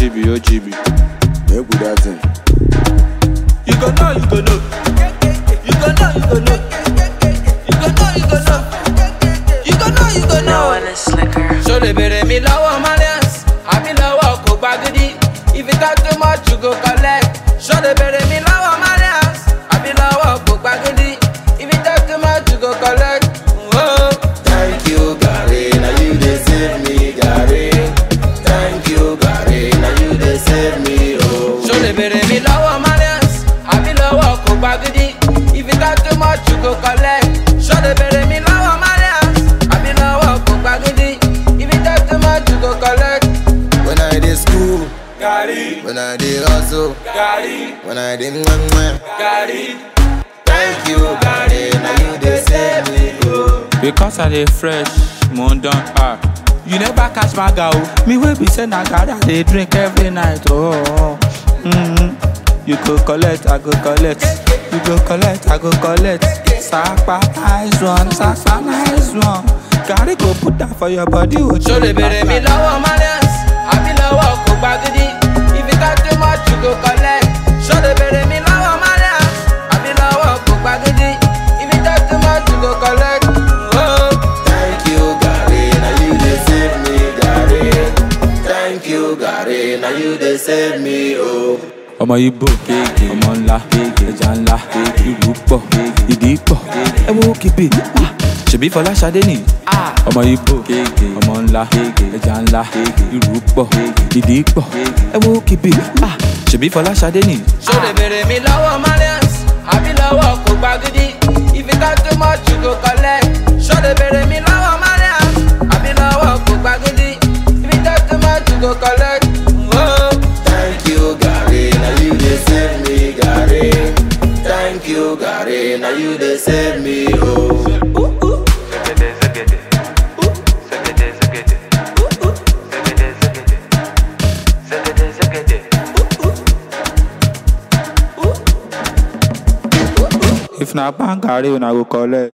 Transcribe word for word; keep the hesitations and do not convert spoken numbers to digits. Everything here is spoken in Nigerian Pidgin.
G B, oh G B. Make with that thing. You go know, you go know. You go know, you go know. You go know, you go know. You go know, you go know. No one is slicker. So they bury me low Malians. I be low go bagudi. If you talk too much, you go collect. So they bury me low Malians. I be low go bagudi. If you talk too much, you go collect. Whoa. Thank you, Gary. Now you they save me, Gary. Thank you, Gary. Now you they save me, oh. So they bury me low Malians. I be low go bagudi. If you talk too much, you go collect. So they bury me low Malians. I be low go bagudi. If you talk too much, you go collect. When I did school, Gary, when I did hustle, Gary, when I did mwah, Gary. thank you, Gary. Now you they save me, oh. Because I dey fresh, moon don ah. You never catch my girl. Me wey be say na God I dey drink every night. Oh, oh. Mm-hmm. You go collect, I go collect. You go collect, I go collect. Sapa nice one, sapa nice one. Gotta go put that for your body. Oh, So they bury me low Malians. I be low go bagudi. If you talk too much, you go collect. So they bury me low Malians. I be low go bagudi. If you talk too much, you go collect. Whoa. Thank you, Gary. Now you they save me, Gary. Thank you, Gary. Now you they save me, oh. ọmọ ibo ọmọ ńlá ẹja ńlá ìlú pọ̀ ìdí pọ̀ ẹ wo kébé ṣèbí Fọláṣadé ni ọmọ ibo ọmọ ńlá ẹja ńlá ìlú pọ̀ ìdí pọ̀ ẹ wo kébé ṣèbí Fọláṣadé ni. So they bury me low Malians. I be low go bagudi. If you talk too much, you go collect. So they bury me low Malians. I be low go bagudi. If you talk too much, you go collect. Whoa. Thank you, Gary. Now you they save me, Gary. Thank you, Gary. Now you they save me, oh. If na bang carry una go collect.